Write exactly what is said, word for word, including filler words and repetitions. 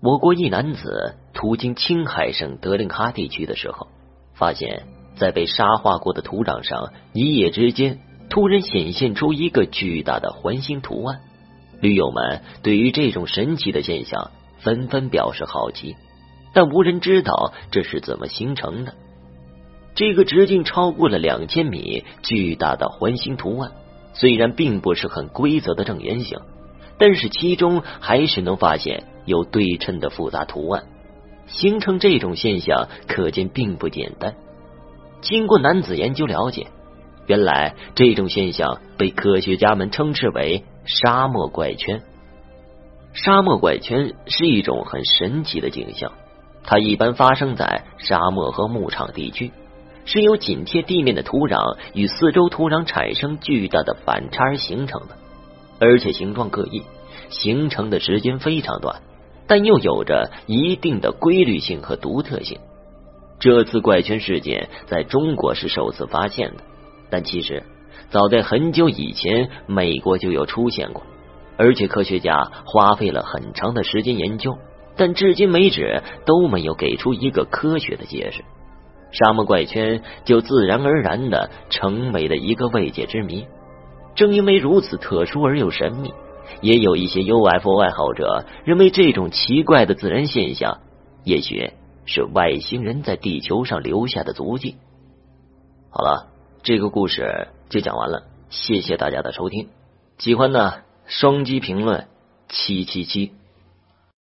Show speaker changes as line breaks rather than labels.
我国一男子途经青海省德令哈地区的时候，发现在被沙化过的土壤上，一夜之间突然显现出一个巨大的环形图案。驴友们对于这种神奇的现象纷纷表示好奇，但无人知道这是怎么形成的。这个直径超过了两千米巨大的环形图案，虽然并不是很规则的正圆形，但是其中还是能发现有对称的复杂图案。形成这种现象可见并不简单。经过男子研究了解，原来这种现象被科学家们称之为沙漠怪圈。沙漠怪圈是一种很神奇的景象，它一般发生在沙漠和牧场地区，是由紧贴地面的土壤与四周土壤产生巨大的反差而形成的，而且形状各异，形成的时间非常短，但又有着一定的规律性和独特性。这次怪圈事件在中国是首次发现的，但其实早在很久以前美国就有出现过，而且科学家花费了很长的时间研究，但至今为止都没有给出一个科学的解释。沙漠怪圈就自然而然地成为了一个未解之谜。正因为如此特殊而又神秘，也有一些 U F O 爱好者认为这种奇怪的自然现象也许是外星人在地球上留下的足迹。好了，这个故事就讲完了，谢谢大家的收听，喜欢呢双击评论七七七。